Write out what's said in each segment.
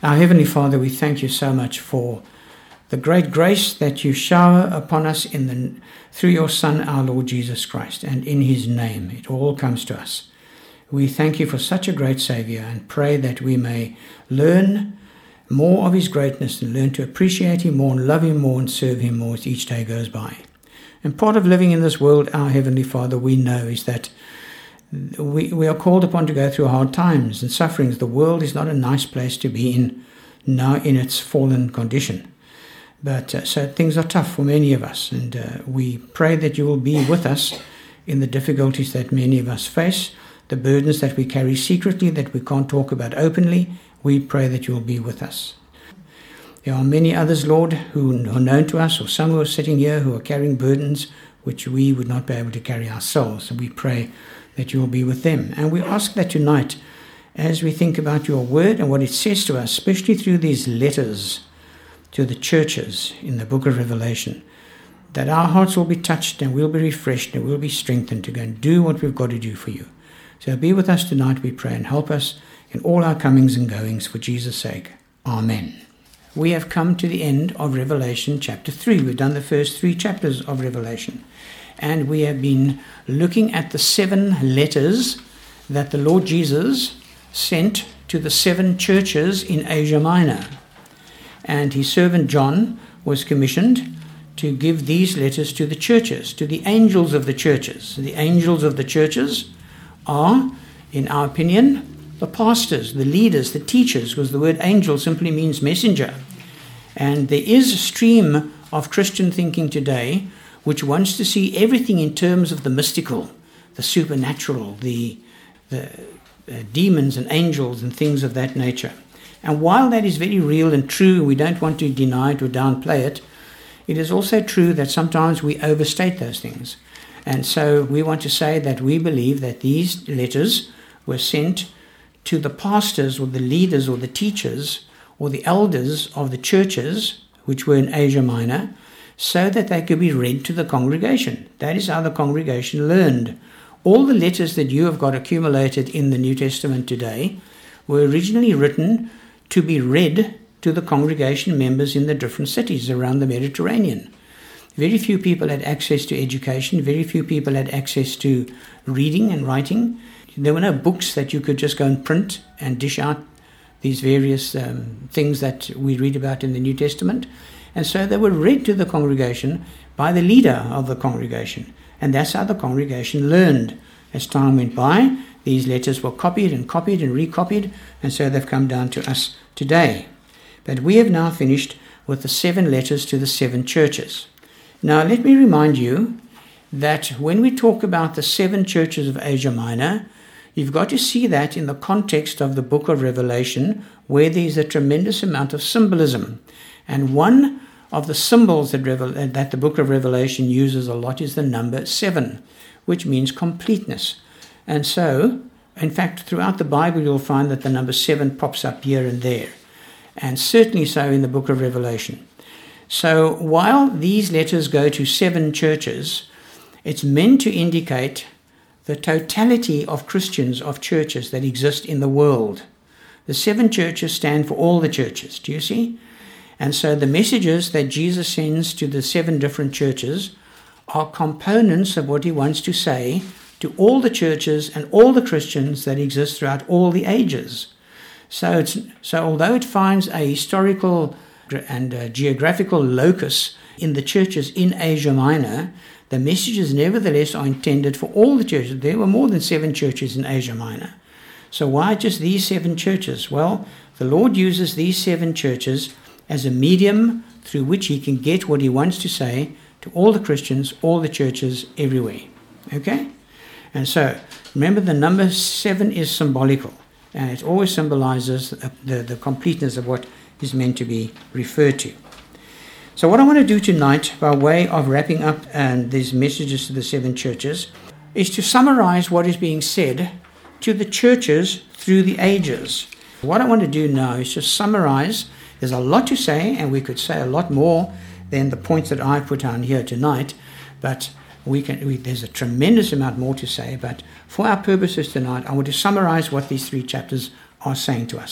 Our Heavenly Father, we thank you so much for the great grace that you shower upon us through your Son, our Lord Jesus Christ, and in his name it all comes to us. We thank you for such a great Saviour and pray that we may learn more of his greatness and learn to appreciate him more and love him more and serve him more as each day goes by. And part of living in this world, our Heavenly Father, we know is that we are called upon to go through hard times and sufferings. The world is not a nice place to be in now in its fallen condition. But so things are tough for many of us, and we pray that you will be with us in the difficulties that many of us face, the burdens that we carry secretly that we can't talk about openly. We pray that you will be with us. There are many others, Lord, who are known to us, or some who are sitting here who are carrying burdens which we would not be able to carry ourselves. And we pray that you will be with them. And we ask that tonight, as we think about your word and what it says to us, especially through these letters to the churches in the book of Revelation, that our hearts will be touched and we'll be refreshed and we'll be strengthened to go and do what we've got to do for you. So be with us tonight, we pray, and help us in all our comings and goings for Jesus' sake. Amen. We have come to the end of Revelation chapter 3. We've done the first 3 chapters of Revelation. And we have been looking at the 7 letters that the Lord Jesus sent to the 7 churches in Asia Minor. And his servant John was commissioned to give these letters to the churches, to the angels of the churches. The angels of the churches are, in our opinion, the pastors, the leaders, the teachers, because the word angel simply means messenger. And there is a stream of Christian thinking today which wants to see everything in terms of the mystical, the supernatural, the demons and angels and things of that nature. And while that is very real and true, we don't want to deny it or downplay it, it is also true that sometimes we overstate those things. And so we want to say that we believe that these letters were sent to the pastors or the leaders or the teachers or the elders of the churches, which were in Asia Minor, so that they could be read to the congregation. That is how the congregation learned. All the letters that you have got accumulated in the New Testament today were originally written to be read to the congregation members in the different cities around the Mediterranean. Very few people had access to education. Very few people had access to reading and writing. There were no books that you could just go and print and dish out these various things that we read about in the New Testament. And so they were read to the congregation by the leader of the congregation. And that's how the congregation learned. As time went by, these letters were copied and recopied, and so they've come down to us today. But we have now finished with the 7 letters to the 7 churches. Now let me remind you that when we talk about the 7 churches of Asia Minor, you've got to see that in the context of the book of Revelation, where there's a tremendous amount of symbolism. And one of the symbols that the book of Revelation uses a lot is the number 7, which means completeness. And so, in fact, throughout the Bible, you'll find that the number 7 pops up here and there, and certainly so in the book of Revelation. So while these letters go to 7 churches, it's meant to indicate the totality of Christians, of churches that exist in the world. The 7 churches stand for all the churches, do you see? And so the messages that Jesus sends to the 7 different churches are components of what he wants to say to all the churches and all the Christians that exist throughout all the ages. So although it finds a historical and geographical locus in the churches in Asia Minor, the messages nevertheless are intended for all the churches. There were more than 7 churches in Asia Minor. So why just these 7 churches? Well, the Lord uses these 7 churches as a medium through which he can get what he wants to say to all the Christians, all the churches, everywhere. Okay? And so, remember the number 7 is symbolical, and it always symbolizes the completeness of what is meant to be referred to. So what I want to do tonight, by way of wrapping up these messages to the 7 churches, is to summarize what is being said to the churches through the ages. What I want to do now is just summarize. There's a lot to say, and we could say a lot more than the points that I put on here tonight, but there's a tremendous amount more to say. But for our purposes tonight, I want to summarize what these 3 chapters are saying to us.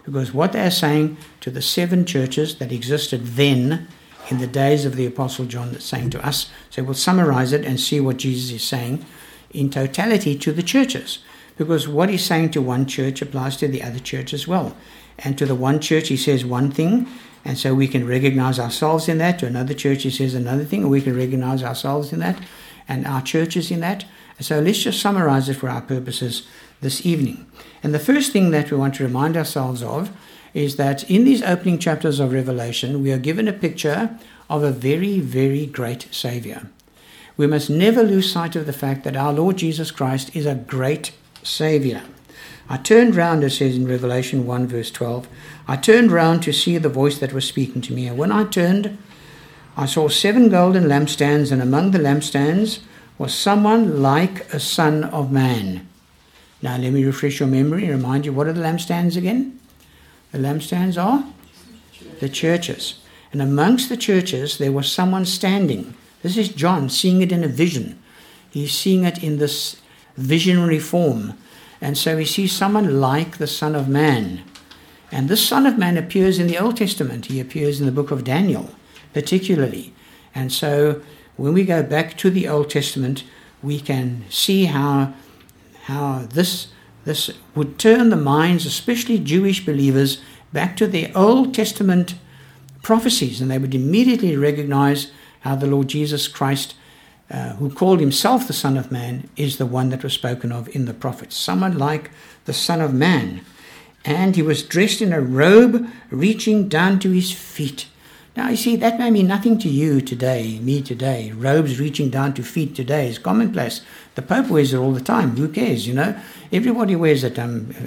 because what they're saying to the 7 churches that existed then in the days of the Apostle John, that's saying to us. So we'll summarize it and see what Jesus is saying in totality to the churches, because what he's saying to one church applies to the other church as well. And to the one church he says one thing, and so we can recognize ourselves in that. To another church he says another thing, and we can recognize ourselves in that and our churches in that. So let's just summarize it for our purposes this evening. And the first thing that we want to remind ourselves of is that in these opening chapters of Revelation, we are given a picture of a very, very great Savior. We must never lose sight of the fact that our Lord Jesus Christ is a great Savior. I turned round, it says in Revelation 1 verse 12, I turned round to see the voice that was speaking to me. And when I turned, I saw 7 golden lampstands, and among the lampstands was someone like a son of man. Now let me refresh your memory and remind you, what are the lampstands again? The lampstands are the churches. And amongst the churches there was someone standing. This is John seeing it in a vision. He's seeing it in this visionary form. And so he sees someone like the Son of Man. And this Son of Man appears in the Old Testament. He appears in the book of Daniel, particularly. And so when we go back to the Old Testament, we can see how this would turn the minds, especially Jewish believers, back to their Old Testament prophecies. And they would immediately recognize how the Lord Jesus Christ, who called himself the Son of Man, is the one that was spoken of in the prophets. Someone like the Son of Man. And he was dressed in a robe reaching down to his feet. Now, you see, that may mean nothing to you today, me today. Robes reaching down to feet today is commonplace. The Pope wears it all the time. Who cares, you know? Everybody wears it.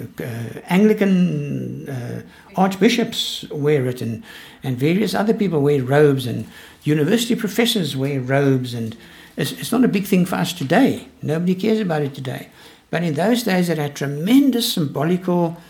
Anglican archbishops wear it, and various other people wear robes, and university professors wear robes, and it's not a big thing for us today. Nobody cares about it today. But in those days, it had tremendous symbolical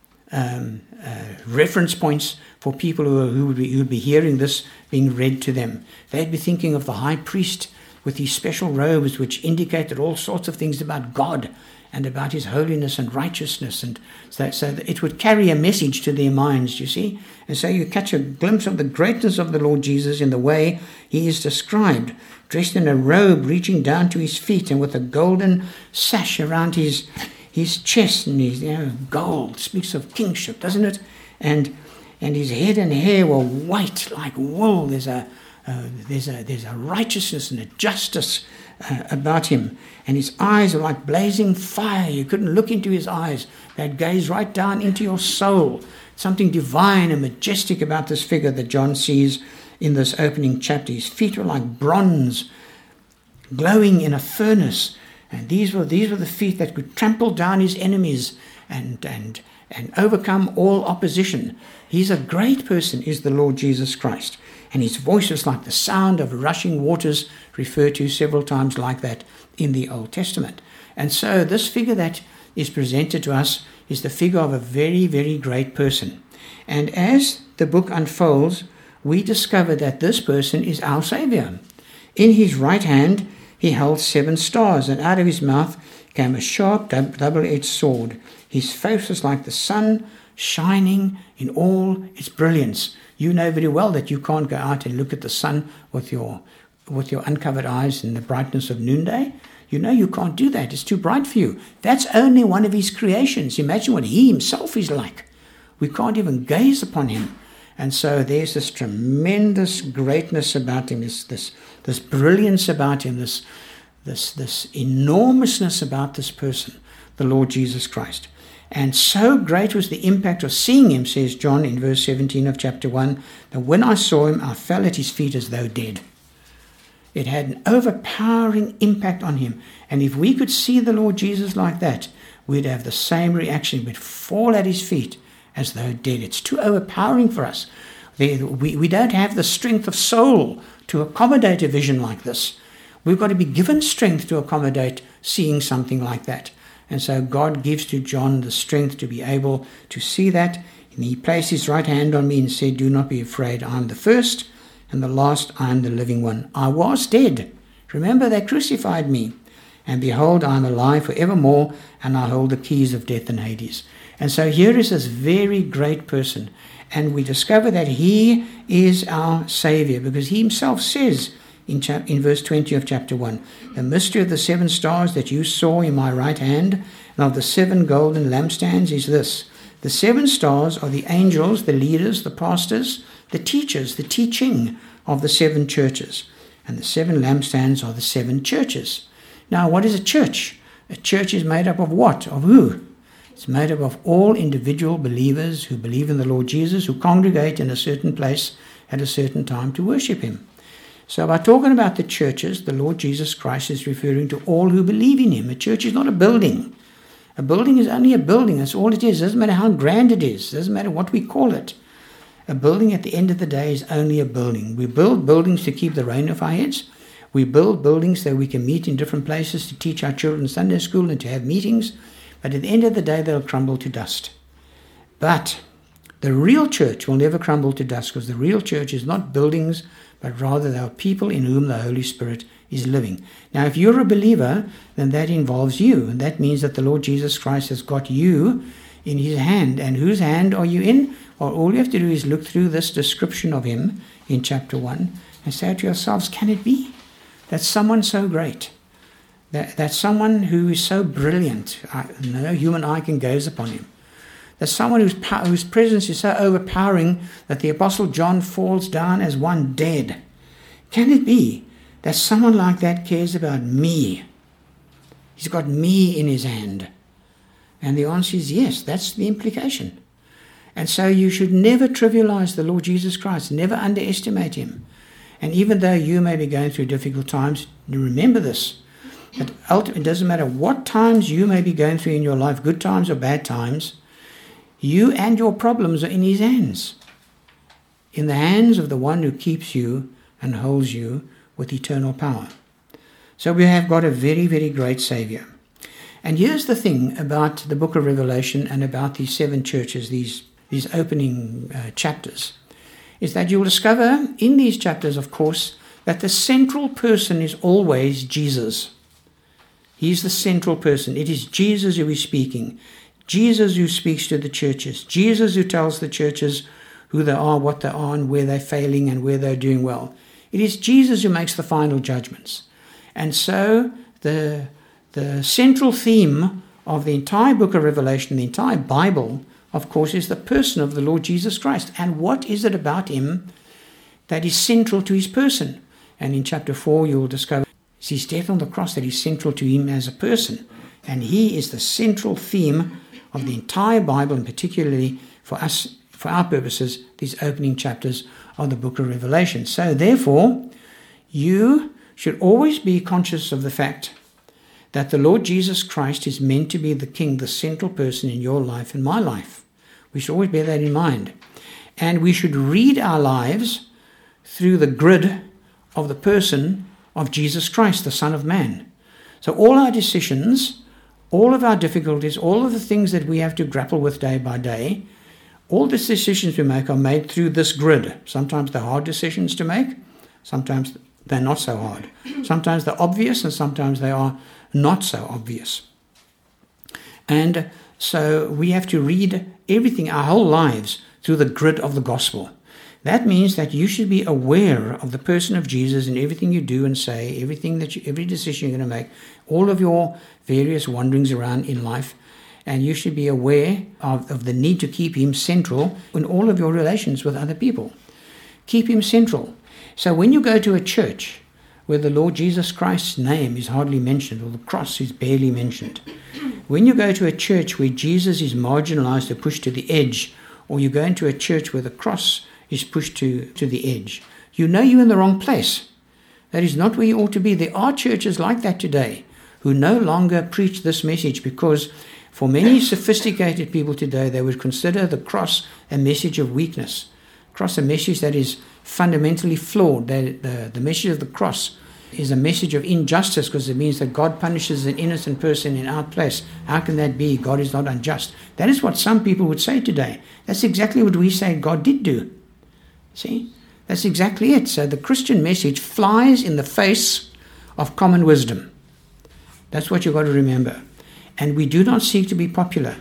reference points for people who would be hearing this being read to them. They'd be thinking of the high priest with these special robes which indicated all sorts of things about God and about his holiness and righteousness, and so that it would carry a message to their minds, you see. And so you catch a glimpse of the greatness of the Lord Jesus in the way he is described, dressed in a robe reaching down to his feet and with a golden sash around his chest, and his gold speaks of kingship, doesn't it? And his head and hair were white like wool. There's a righteousness and a justice about him, and his eyes are like blazing fire. You couldn't look into his eyes; they'd gaze right down into your soul. Something divine and majestic about this figure that John sees in this opening chapter. His feet were like bronze, glowing in a furnace. And these were the feet that could trample down his enemies and overcome all opposition. He's a great person, is the Lord Jesus Christ. And his voice is like the sound of rushing waters, referred to several times like that in the Old Testament. And so this figure that is presented to us is the figure of a very, very great person. And as the book unfolds, we discover that this person is our Savior. In his right hand, he held 7 stars, and out of his mouth came a sharp double-edged sword. His face was like the sun, shining in all its brilliance. You know very well that you can't go out and look at the sun with your uncovered eyes in the brightness of noonday. You know you can't do that. It's too bright for you. That's only one of his creations. Imagine what he himself is like. We can't even gaze upon him. And so there's this tremendous greatness about him, this brilliance about him, this enormousness about this person, the Lord Jesus Christ. And so great was the impact of seeing him, says John in verse 17 of chapter 1, that when I saw him, I fell at his feet as though dead. It had an overpowering impact on him. And if we could see the Lord Jesus like that, we'd have the same reaction. We'd fall at his feet as though dead. It's too overpowering for us. We don't have the strength of soul to accommodate a vision like this. We've got to be given strength to accommodate seeing something like that. And so God gives to John the strength to be able to see that. And he placed his right hand on me and said, do not be afraid. I am the first and the last. I am the living one. I was dead. Remember, they crucified me. And behold, I am alive forevermore, and I hold the keys of death and Hades. And so here is this very great person. And we discover that he is our Savior, because he himself says in verse 20 of chapter 1, the mystery of the 7 stars that you saw in my right hand and of the 7 golden lampstands is this. The 7 stars are the angels, the leaders, the pastors, the teachers, the teaching of the 7 churches. And the 7 lampstands are the 7 churches. Now, what is a church? A church is made up of what? Of who? It's made up of all individual believers who believe in the Lord Jesus, who congregate in a certain place at a certain time to worship him. So by talking about the churches, the Lord Jesus Christ is referring to all who believe in him. A church is not a building. A building is only a building. That's all it is. It doesn't matter how grand it is. It doesn't matter what we call it. A building at the end of the day is only a building. We build buildings to keep the rain off our heads. We build buildings so we can meet in different places to teach our children Sunday school and to have meetings. But at the end of the day, they'll crumble to dust. But the real church will never crumble to dust, because the real church is not buildings, but rather they are people in whom the Holy Spirit is living. Now, if you're a believer, then that involves you. And that means that the Lord Jesus Christ has got you in his hand. And whose hand are you in? Well, all you have to do is look through this description of him in chapter 1 and say to yourselves, can it be that someone so great, that someone who is so brilliant, no human eye can gaze upon him, that someone whose presence is so overpowering that the Apostle John falls down as one dead, can it be that someone like that cares about me? He's got me in his hand. And the answer is yes, that's the implication. And so you should never trivialize the Lord Jesus Christ, never underestimate him. And even though you may be going through difficult times, remember this, that ultimately it doesn't matter what times you may be going through in your life, good times or bad times, you and your problems are in his hands, in the hands of the one who keeps you and holds you with eternal power. So we have got a very, very great Savior. And here's the thing about the book of Revelation and about these 7 churches, these opening chapters, is that you'll discover in these chapters, of course, that the central person is always Jesus. He's the central person. It is Jesus who is speaking. Jesus who speaks to the churches. Jesus who tells the churches who they are, what they are, and where they're failing and where they're doing well. It is Jesus who makes the final judgments. And so the central theme of the entire book of Revelation, the entire Bible, of course, is the person of the Lord Jesus Christ. And what is it about him that is central to his person? And in chapter 4, you will discover it's his death on the cross that is central to him as a person. And he is the central theme of the entire Bible, and particularly for us, for our purposes, these opening chapters of the book of Revelation. So therefore, you should always be conscious of the fact that the Lord Jesus Christ is meant to be the King, the central person in your life and my life. We should always bear that in mind. And we should read our lives through the grid of the person of Jesus Christ, the Son of Man. So all our decisions, all of our difficulties, all of the things that we have to grapple with day by day, all the decisions we make are made through this grid. Sometimes they're hard decisions to make. Sometimes they're not so hard. Sometimes they're obvious, and sometimes they are not so obvious. And so we have to read everything, our whole lives, through the grid of the gospel. That means that you should be aware of the person of Jesus in everything you do and say, every decision you're going to make, all of your various wanderings around in life. And you should be aware of the need to keep him central in all of your relations with other people. Keep him central. So when you go to a church where the Lord Jesus Christ's name is hardly mentioned, or the cross is barely mentioned, when you go to a church where Jesus is marginalized or pushed to the edge, or you go into a church where the cross is pushed to the edge, you know you're in the wrong place. That is not where you ought to be. There are churches like that today who no longer preach this message, because for many sophisticated people today, they would consider the cross a message of weakness. Cross a message that is fundamentally flawed. The message of the cross is a message of injustice, because it means that God punishes an innocent person in our place. How can that be? God is not unjust. That is what some people would say today. That's exactly what we say God did do. See? That's exactly it. So the Christian message flies in the face of common wisdom. That's what you've got to remember. And we do not seek to be popular.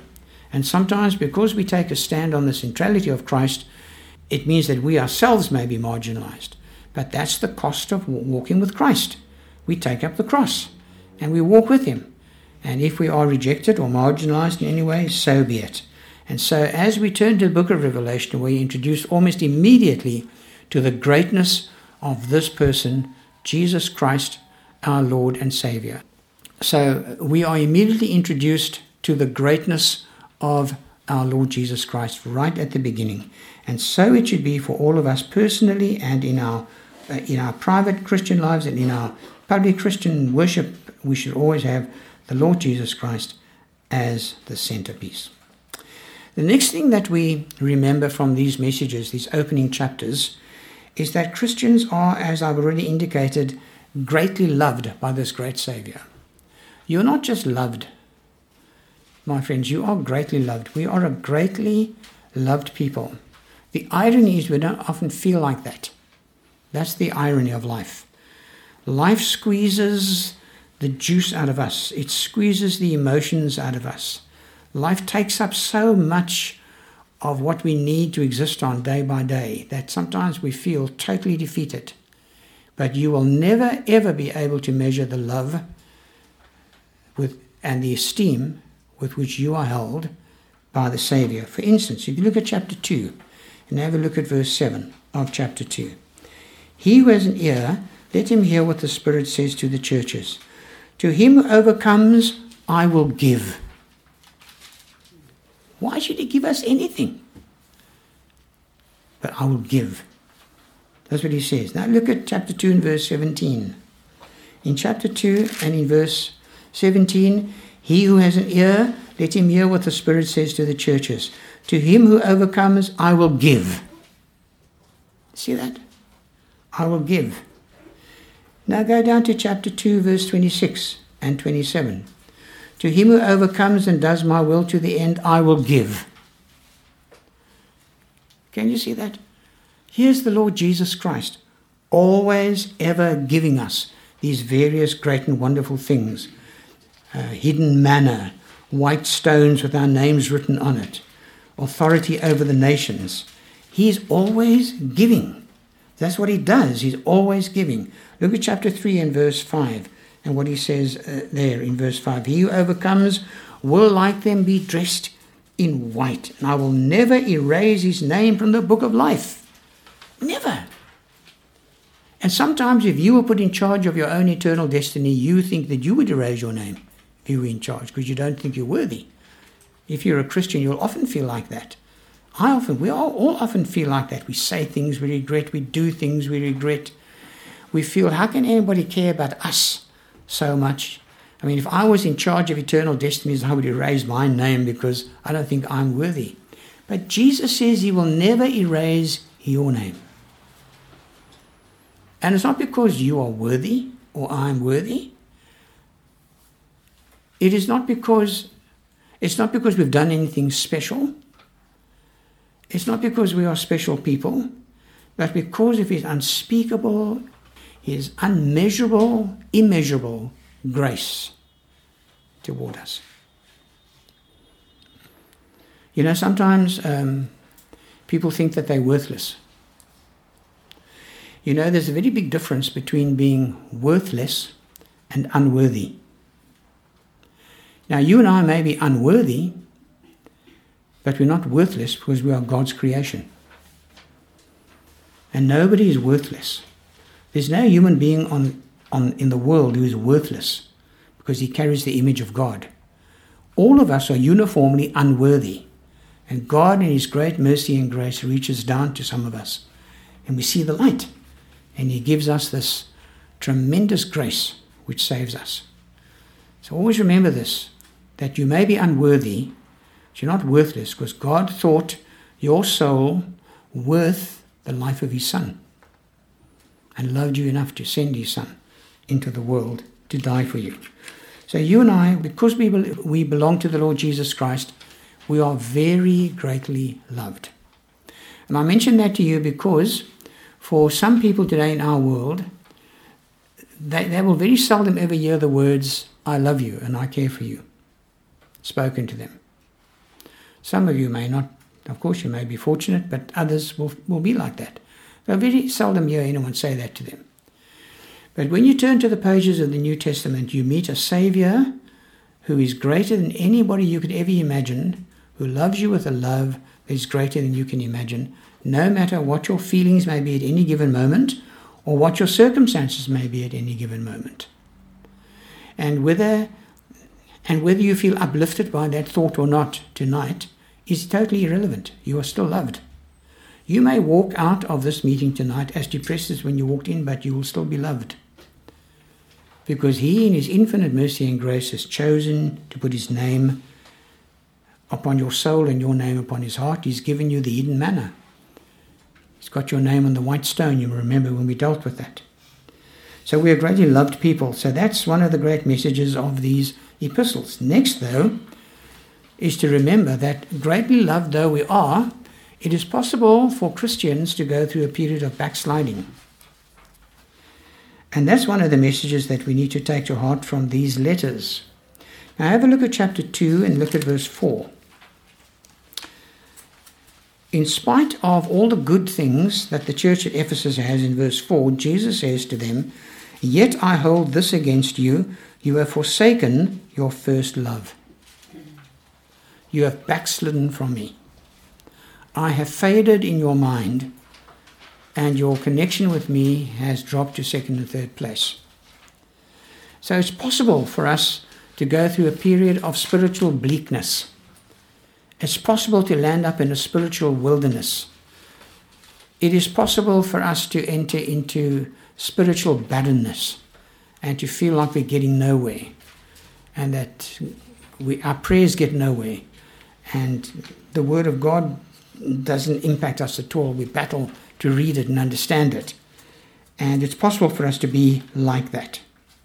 And sometimes because we take a stand on the centrality of Christ, it means that we ourselves may be marginalized. But that's the cost of walking with Christ. We take up the cross and we walk with him. And if we are rejected or marginalized in any way, so be it. And so as we turn to the book of Revelation, we're introduced almost immediately to the greatness of this person, Jesus Christ, our Lord and Savior. So we are immediately introduced to the greatness of our Lord Jesus Christ right at the beginning. And so it should be for all of us personally and in our private Christian lives and in our public Christian worship. We should always have the Lord Jesus Christ as the centerpiece. The next thing that we remember from these messages, these opening chapters, is that Christians are, as I've already indicated, greatly loved by this great Savior. You're not just loved, my friends, you are greatly loved. We are a greatly loved people. The irony is we don't often feel like that. That's the irony of life. Life squeezes the juice out of us. It squeezes the emotions out of us. Life takes up so much of what we need to exist on day by day that sometimes we feel totally defeated. But you will never, ever be able to measure the love and the esteem with which you are held by the Savior. For instance, if you look at chapter 2 and have a look at verse 7 of chapter 2. He who has an ear, let him hear what the Spirit says to the churches. To him who overcomes, I will give. Why should he give us anything? But I will give. That's what he says. Now look at chapter 2 and verse 17. In chapter 2 and in verse 17, he who has an ear, let him hear what the Spirit says to the churches. To him who overcomes, I will give. See that? I will give. Now go down to chapter 2, verse 26 and 27. To him who overcomes and does my will to the end, I will give. Can you see that? Here's the Lord Jesus Christ, always ever giving us these various great and wonderful things. Hidden manna, white stones with our names written on it, authority over the nations. He's always giving. That's what he does. He's always giving. Look at chapter 3 and verse 5 and what he says there in verse 5. He who overcomes will like them be dressed in white, and I will never erase his name from the book of life. Never. And sometimes if you were put in charge of your own eternal destiny, you think that you would erase your name if you were in charge because you don't think you're worthy. If you're a Christian, you'll often feel like that. We all often feel like that. We say things we regret. We do things we regret. We feel, how can anybody care about us so much? I mean, if I was in charge of eternal destinies, I would erase my name because I don't think I'm worthy. But Jesus says he will never erase your name. And it's not because you are worthy or I'm worthy. It's not because we've done anything special. It's not because we are special people, but because of his unspeakable, his unmeasurable, immeasurable grace toward us. You know, sometimes people think that they're worthless. You know, there's a very big difference between being worthless and unworthy. Now, you and I may be unworthy, but we're not worthless because we are God's creation. And nobody is worthless. There's no human being in the world who is worthless because he carries the image of God. All of us are uniformly unworthy. And God in his great mercy and grace reaches down to some of us. And we see the light. And he gives us this tremendous grace which saves us. So always remember this, that you may be unworthy, but you're not worthless because God thought your soul worth the life of his Son and loved you enough to send his Son into the world to die for you. So you and I, because we belong to the Lord Jesus Christ, we are very greatly loved. And I mention that to you because for some people today in our world, they will very seldom ever hear the words, I love you and I care for you, spoken to them. Some of you may not, of course you may be fortunate, but others will be like that. They'll very seldom hear anyone say that to them. But when you turn to the pages of the New Testament, you meet a Saviour who is greater than anybody you could ever imagine, who loves you with a love that is greater than you can imagine, no matter what your feelings may be at any given moment, or what your circumstances may be at any given moment. And whether you feel uplifted by that thought or not tonight is totally irrelevant. You are still loved. You may walk out of this meeting tonight as depressed as when you walked in, but you will still be loved. Because He, in His infinite mercy and grace, has chosen to put His name upon your soul and your name upon His heart. He's given you the hidden manna. He's got your name on the white stone. You remember when we dealt with that. So we are greatly loved people. So that's one of the great messages of these epistles. Next, though, is to remember that greatly loved though we are, it is possible for Christians to go through a period of backsliding. And that's one of the messages that we need to take to heart from these letters. Now have a look at chapter 2 and look at verse 4. In spite of all the good things that the church at Ephesus has in verse 4, Jesus says to them, "Yet I hold this against you, you have forsaken your first love. You have backslidden from me. I have faded in your mind, and your connection with me has dropped to second and third place." So it's possible for us to go through a period of spiritual bleakness. It's possible to land up in a spiritual wilderness. It is possible for us to enter into spiritual barrenness and to feel like we're getting nowhere, and that our prayers get nowhere, and the Word of God doesn't impact us at all. We battle to read it and understand it. And it's possible for us to be like that.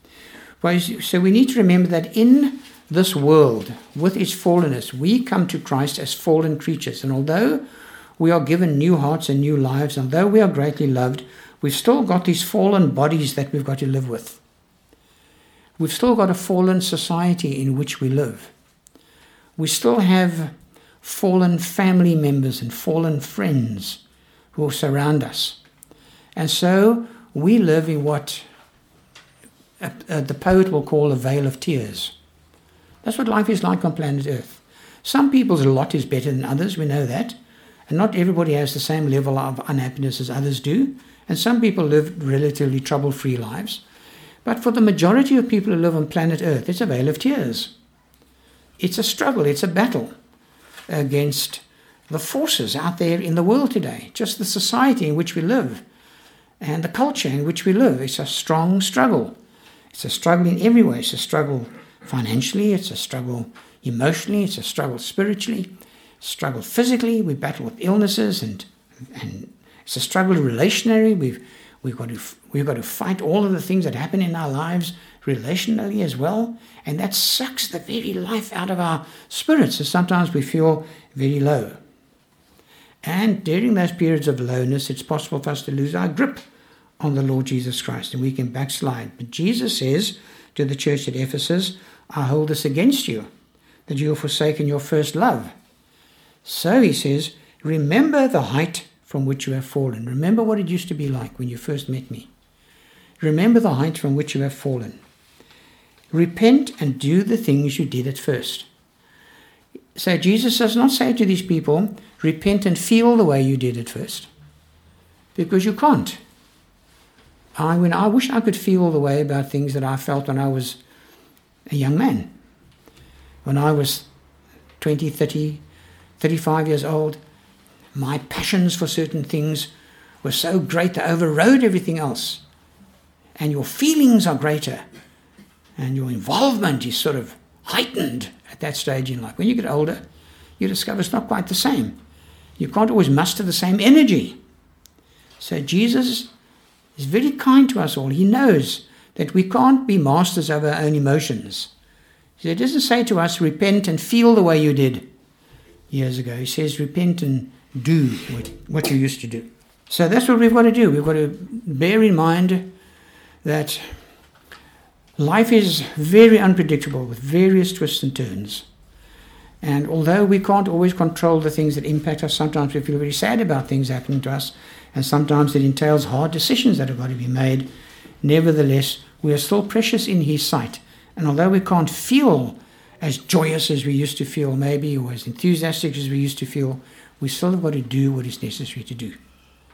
So we need to remember that in this world, with its fallenness, we come to Christ as fallen creatures. And although we are given new hearts and new lives, and although we are greatly loved, we've still got these fallen bodies that we've got to live with. We've still got a fallen society in which we live. We still have fallen family members and fallen friends who surround us. And so we live in what the poet will call a vale of tears. That's what life is like on planet Earth. Some people's lot is better than others, we know that. And not everybody has the same level of unhappiness as others do. And some people live relatively trouble-free lives. But for the majority of people who live on planet Earth, it's a vale of tears. It's a struggle, it's a battle against the forces out there in the world today, just the society in which we live and the culture in which we live. It's a strong struggle. It's a struggle in every way. It's a struggle financially, it's a struggle emotionally, it's a struggle spiritually, struggle physically. We battle with illnesses, and it's a struggle relationally. We've got to fight all of the things that happen in our lives relationally as well, and that sucks the very life out of our spirits. So sometimes we feel very low. And during those periods of lowness, it's possible for us to lose our grip on the Lord Jesus Christ, and we can backslide. But Jesus says to the church at Ephesus, "I hold this against you, that you have forsaken your first love." So he says, remember the height from which you have fallen. Remember what it used to be like when you first met me. Remember the height from which you have fallen. Repent and do the things you did at first. So Jesus does not say to these people, repent and feel the way you did at first, because you can't. I wish I could feel the way about things that I felt when I was a young man. When I was 20, 30, 35 years old, my passions for certain things were so great they overrode everything else. And your feelings are greater, and your involvement is sort of heightened at that stage in life. When you get older, you discover it's not quite the same. You can't always muster the same energy. So Jesus is very kind to us all. He knows that we can't be masters of our own emotions. He doesn't say to us, repent and feel the way you did years ago. He says, repent and do what you used to do. So that's what we've got to do. We've got to bear in mind that life is very unpredictable with various twists and turns. And although we can't always control the things that impact us, sometimes we feel very sad about things happening to us, and sometimes it entails hard decisions that have got to be made. Nevertheless, we are still precious in His sight. And although we can't feel as joyous as we used to feel maybe, or as enthusiastic as we used to feel, we still have got to do what is necessary to do,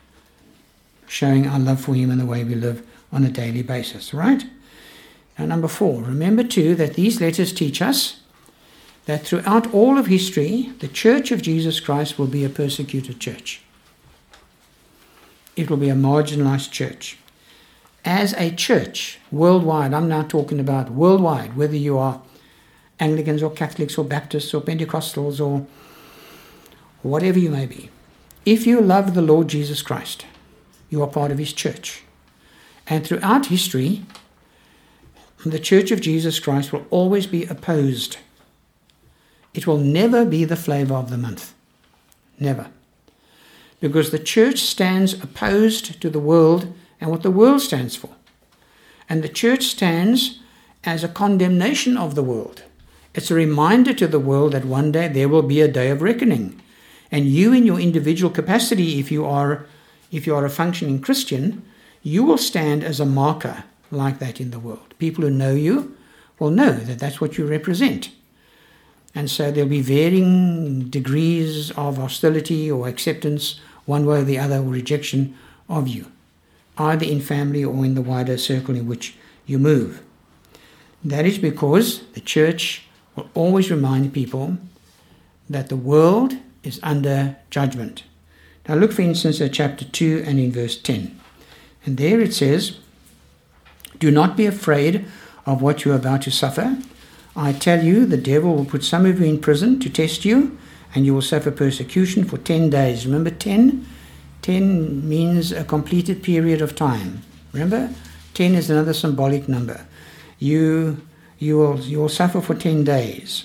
showing our love for Him in the way we live on a daily basis, right? Now, number 4, remember too that these letters teach us that throughout all of history, the Church of Jesus Christ will be a persecuted church. It will be a marginalized church. As a church, worldwide, I'm now talking about worldwide, whether you are Anglicans or Catholics or Baptists or Pentecostals or whatever you may be, if you love the Lord Jesus Christ, you are part of His church. And throughout history, the Church of Jesus Christ will always be opposed. It will never be the flavor of the month. Never. Because the church stands opposed to the world and what the world stands for. And the church stands as a condemnation of the world. It's a reminder to the world that one day there will be a day of reckoning. And you in your individual capacity, if you are a functioning Christian, you will stand as a marker like that in the world. People who know you will know that that's what you represent. And so there'll be varying degrees of hostility or acceptance, one way or the other, or rejection of you, either in family or in the wider circle in which you move. That is because the church will always remind people that the world is under judgment. Now look, for instance, at chapter 2 and in verse 10. And there it says, "Do not be afraid of what you are about to suffer. I tell you, the devil will put some of you in prison to test you, and you will suffer persecution for 10 days. Remember 10? 10 means a completed period of time. Remember? 10 is another symbolic number. You will suffer for 10 days.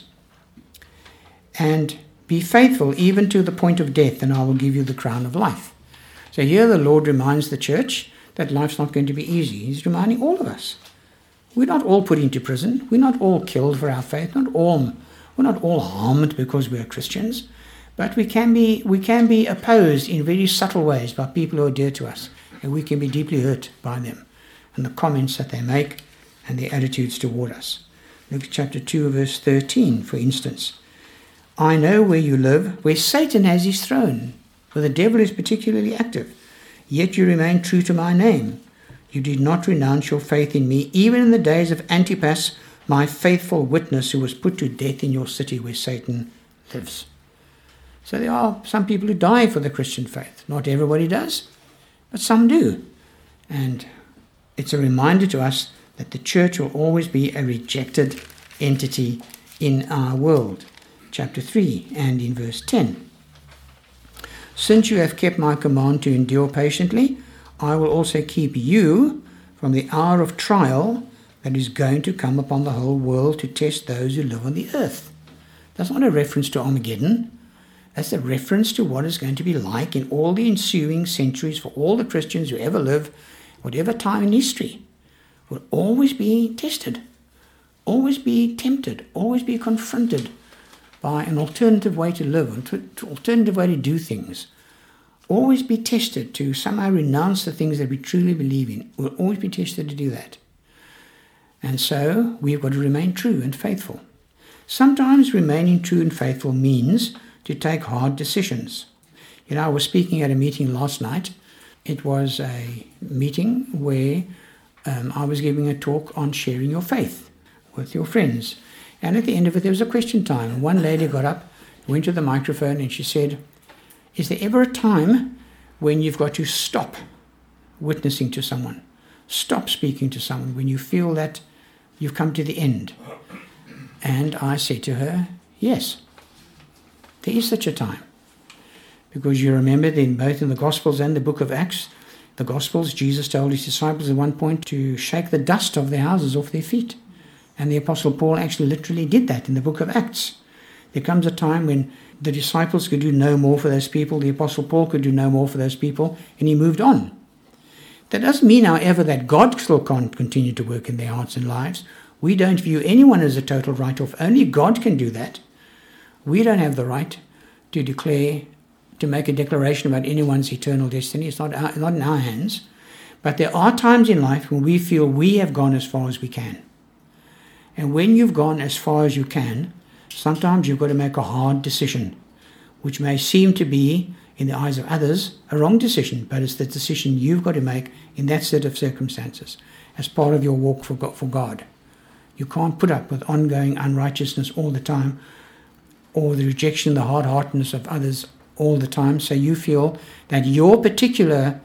And be faithful even to the point of death, and I will give you the crown of life." So here the Lord reminds the church that life's not going to be easy. He's reminding all of us. We're not all put into prison. We're not all killed for our faith. We're not all harmed because we are Christians. But we can be opposed in very subtle ways by people who are dear to us. And we can be deeply hurt by them and the comments that they make and their attitudes toward us. Look at chapter 2, verse 13, for instance. "I know where you live, where Satan has his throne, where the devil is particularly active. Yet you remain true to my name. You did not renounce your faith in me, even in the days of Antipas, my faithful witness, who was put to death in your city where Satan lives." So there are some people who die for the Christian faith. Not everybody does, but some do. And it's a reminder to us that the church will always be a rejected entity in our world. Chapter 3 and in verse 10. "Since you have kept my command to endure patiently, I will also keep you from the hour of trial that is going to come upon the whole world to test those who live on the earth." That's not a reference to Armageddon. That's a reference to what it's going to be like in all the ensuing centuries for all the Christians who ever live, whatever time in history, will always be tested, always be tempted, always be confronted by an alternative way to live, an alternative way to do things. Always be tested to somehow renounce the things that we truly believe in. We'll always be tested to do that. And so we've got to remain true and faithful. Sometimes remaining true and faithful means to take hard decisions. You know, I was speaking at a meeting last night. It was a meeting where I was giving a talk on sharing your faith with your friends. And at the end of it, there was a question time. And one lady got up, went to the microphone, and she said, "Is there ever a time when you've got to stop witnessing to someone, stop speaking to someone, when you feel that you've come to the end?" And I said to her, yes, there is such a time. Because you remember then both in the Gospels and the book of Acts, the Gospels, Jesus told his disciples at one point to shake the dust of their houses off their feet. And the Apostle Paul actually literally did that in the book of Acts. There comes a time when the disciples could do no more for those people, the Apostle Paul could do no more for those people, and he moved on. That doesn't mean, however, that God still can't continue to work in their hearts and lives. We don't view anyone as a total write-off. Only God can do that. We don't have the right to make a declaration about anyone's eternal destiny. It's not in our hands. But there are times in life when we feel we have gone as far as we can. And when you've gone as far as you can, sometimes you've got to make a hard decision, which may seem to be, in the eyes of others, a wrong decision, but it's the decision you've got to make in that set of circumstances as part of your walk for God. You can't put up with ongoing unrighteousness all the time, or the rejection, the hard-heartedness of others all the time. So you feel that your particular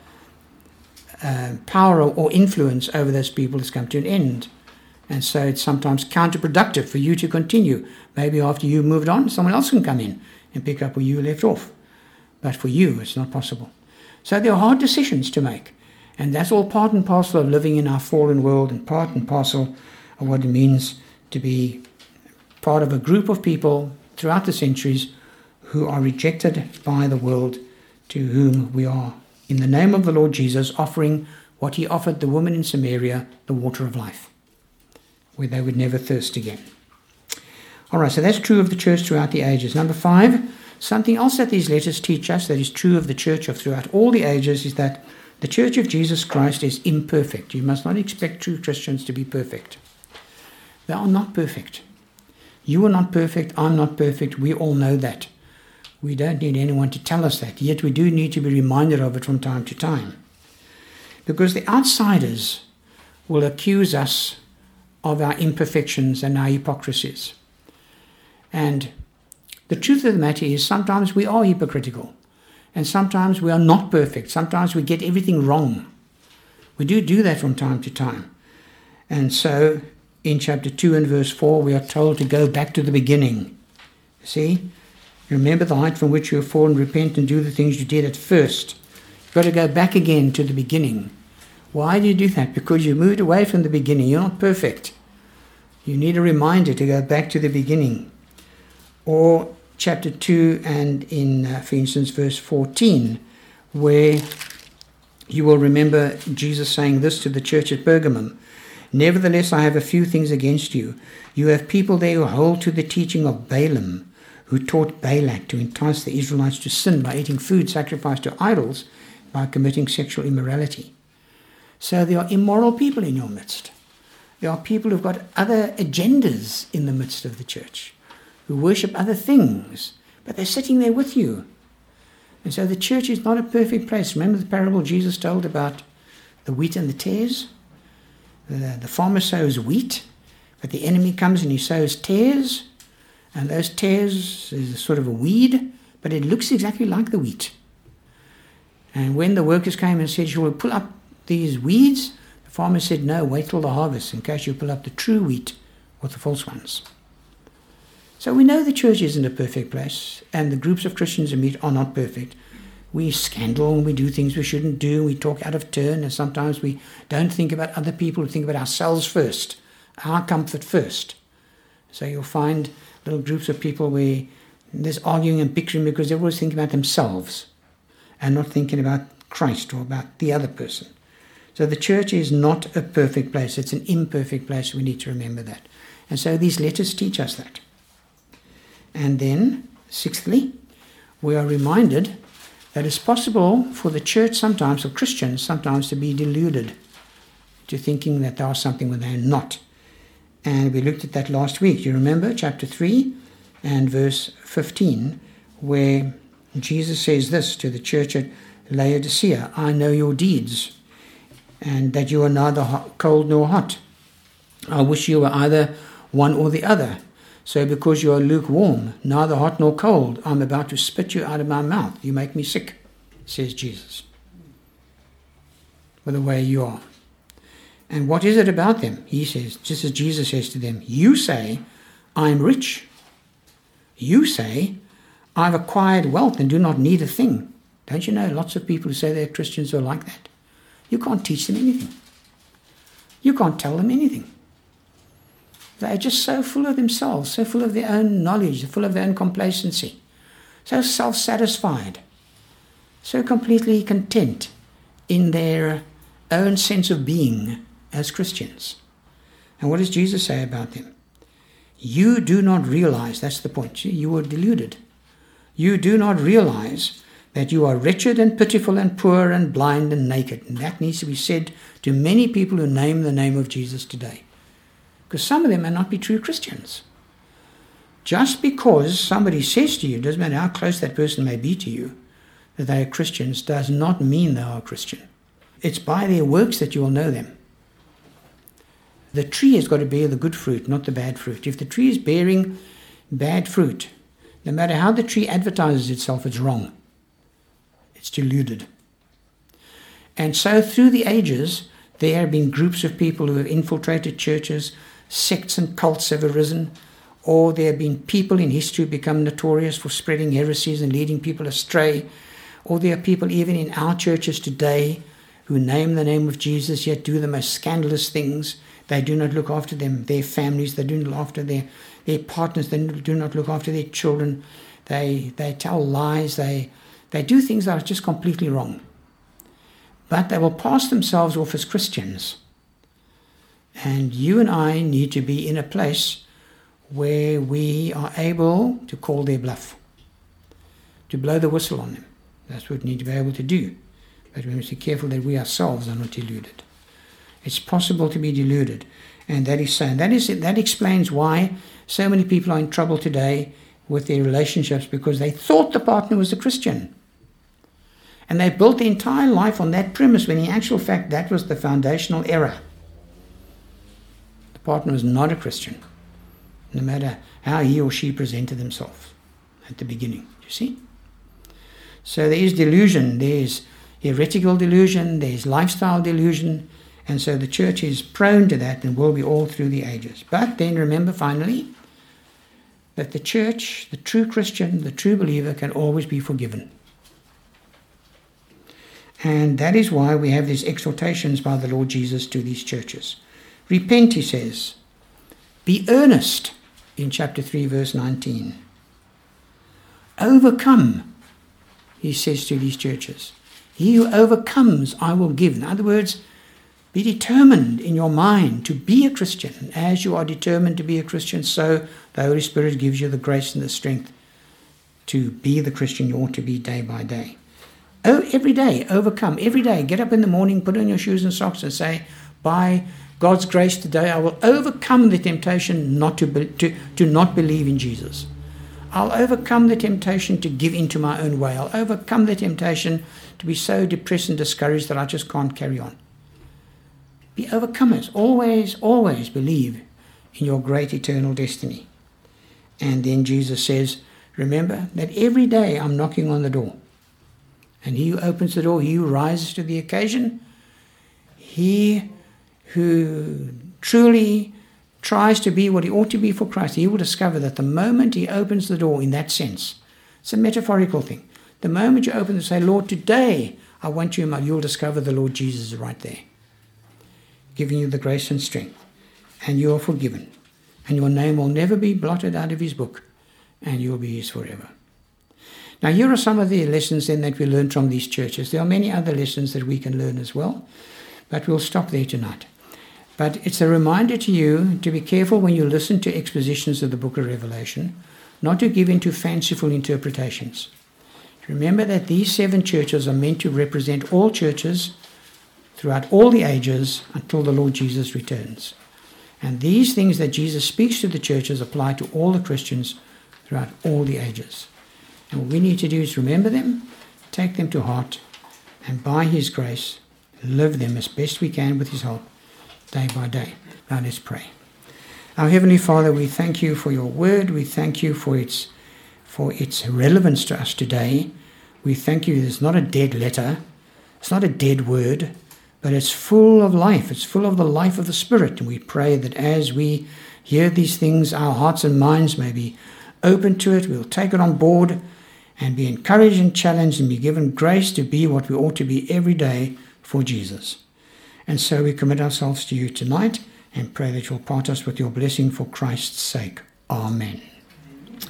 power or influence over those people has come to an end. And so it's sometimes counterproductive for you to continue. Maybe after you moved on, someone else can come in and pick up where you left off. But for you, it's not possible. So there are hard decisions to make. And that's all part and parcel of living in our fallen world, and part and parcel of what it means to be part of a group of people throughout the centuries who are rejected by the world, to whom we are, in the name of the Lord Jesus, offering what he offered the woman in Samaria, the water of life, where they would never thirst again. All right, so that's true of the church throughout the ages. Number 5, something else that these letters teach us that is true of the church of throughout all the ages is that the church of Jesus Christ is imperfect. You must not expect true Christians to be perfect. They are not perfect. You are not perfect. I'm not perfect. We all know that. We don't need anyone to tell us that. Yet we do need to be reminded of it from time to time. Because the outsiders will accuse us of our imperfections and our hypocrisies. And the truth of the matter is sometimes we are hypocritical. And sometimes we are not perfect. Sometimes we get everything wrong. We do that from time to time. And so in chapter 2 and verse 4, we are told to go back to the beginning. See? Remember the height from which you have fallen, repent and do the things you did at first. You've got to go back again to the beginning. Why do you do that? Because you moved away from the beginning. You're not perfect. You need a reminder to go back to the beginning. Or chapter 2 and in, for instance, verse 14, where you will remember Jesus saying this to the church at Pergamum. Nevertheless, I have a few things against you. You have people there who hold to the teaching of Balaam, who taught Balak to entice the Israelites to sin by eating food sacrificed to idols, by committing sexual immorality. So there are immoral people in your midst. There are people who've got other agendas in the midst of the church, who worship other things, but they're sitting there with you. And so the church is not a perfect place. Remember the parable Jesus told about the wheat and the tares? The farmer sows wheat, but the enemy comes and he sows tares. And those tares is sort of a weed, but it looks exactly like the wheat. And when the workers came and said, shall we pull up these weeds? The farmer said, no, wait till the harvest in case you pull up the true wheat with the false ones. So we know the church isn't a perfect place, and the groups of Christians who meet are not perfect. We scandal and we do things we shouldn't do. We talk out of turn, and sometimes we don't think about other people. We think about ourselves first, our comfort first. So you'll find little groups of people where there's arguing and bickering because they're always thinking about themselves and not thinking about Christ or about the other person. So the church is not a perfect place. It's an imperfect place. We need to remember that. And so these letters teach us that. And then, sixthly, we are reminded that it's possible for the church sometimes, or Christians sometimes, to be deluded to thinking that they are something when they are not. And we looked at that last week. You remember chapter 3 and verse 15, where Jesus says this to the church at Laodicea, I know your deeds, and that you are neither cold nor hot. I wish you were either one or the other. So because you are lukewarm, neither hot nor cold, I'm about to spit you out of my mouth. You make me sick, says Jesus, with the way you are. And what is it about them? He says, just as Jesus says to them, you say, I'm rich. You say, I've acquired wealth and do not need a thing. Don't you know lots of people who say they're Christians are like that? You can't teach them anything. You can't tell them anything. They're just so full of themselves, so full of their own knowledge, full of their own complacency, so self-satisfied, so completely content in their own sense of being as Christians. And what does Jesus say about them? You do not realize, that's the point, you were deluded. You do not realize that you are wretched and pitiful and poor and blind and naked. And that needs to be said to many people who name the name of Jesus today. Because some of them may not be true Christians. Just because somebody says to you, it doesn't matter how close that person may be to you, that they are Christians, does not mean they are a Christian. It's by their works that you will know them. The tree has got to bear the good fruit, not the bad fruit. If the tree is bearing bad fruit, no matter how the tree advertises itself, it's wrong. It's deluded. And so through the ages, there have been groups of people who have infiltrated churches, sects and cults have arisen, or there have been people in history who become notorious for spreading heresies and leading people astray, or there are people even in our churches today who name the name of Jesus yet do the most scandalous things. They do not look after their families, they do not look after their partners, they do not look after their children, they tell lies, they do things that are just completely wrong. But they will pass themselves off as Christians. And you and I need to be in a place where we are able to call their bluff, to blow the whistle on them. That's what we need to be able to do. But we must be careful that we ourselves are not deluded. It's possible to be deluded. And that is so. And that explains why so many people are in trouble today with their relationships, because they thought the partner was a Christian. And they built their entire life on that premise, when in actual fact that was the foundational error. The partner was not a Christian, no matter how he or she presented themselves at the beginning. You see? So there is delusion, there's heretical delusion, there's lifestyle delusion, and so the church is prone to that and will be all through the ages. But then remember finally that the church, the true Christian, the true believer can always be forgiven. And that is why we have these exhortations by the Lord Jesus to these churches. Repent, he says. Be earnest in chapter 3, verse 19. Overcome, he says to these churches. He who overcomes, I will give. In other words, be determined in your mind to be a Christian. As you are determined to be a Christian, so the Holy Spirit gives you the grace and the strength to be the Christian you ought to be day by day. Oh, every day, overcome. Every day, get up in the morning, put on your shoes and socks and say, by God's grace today, I will overcome the temptation not to not believe in Jesus. I'll overcome the temptation to give into my own way. I'll overcome the temptation to be so depressed and discouraged that I just can't carry on. Be overcomers. Always, always believe in your great eternal destiny. And then Jesus says, remember that every day I'm knocking on the door. And he who opens the door, he who rises to the occasion, he who truly tries to be what he ought to be for Christ, he will discover that the moment he opens the door in that sense, it's a metaphorical thing. The moment you open and say, Lord, today I want you, you'll discover the Lord Jesus is right there, giving you the grace and strength. And you are forgiven. And your name will never be blotted out of his book. And you will be his forever. Now, here are some of the lessons then that we learned from these churches. There are many other lessons that we can learn as well, but we'll stop there tonight. But it's a reminder to you to be careful when you listen to expositions of the book of Revelation, not to give in to fanciful interpretations. Remember that these 7 churches are meant to represent all churches throughout all the ages until the Lord Jesus returns. And these things that Jesus speaks to the churches apply to all the Christians throughout all the ages. And what we need to do is remember them, take them to heart, and by his grace, live them as best we can with his help, day by day. Now let's pray. Our Heavenly Father, we thank you for your word. We thank you for its relevance to us today. We thank you that it's not a dead letter. It's not a dead word, but it's full of life. It's full of the life of the Spirit. And we pray that as we hear these things, our hearts and minds may be open to it. We'll take it on board and be encouraged and challenged and be given grace to be what we ought to be every day for Jesus. And so we commit ourselves to you tonight and pray that you'll part us with your blessing for Christ's sake. Amen.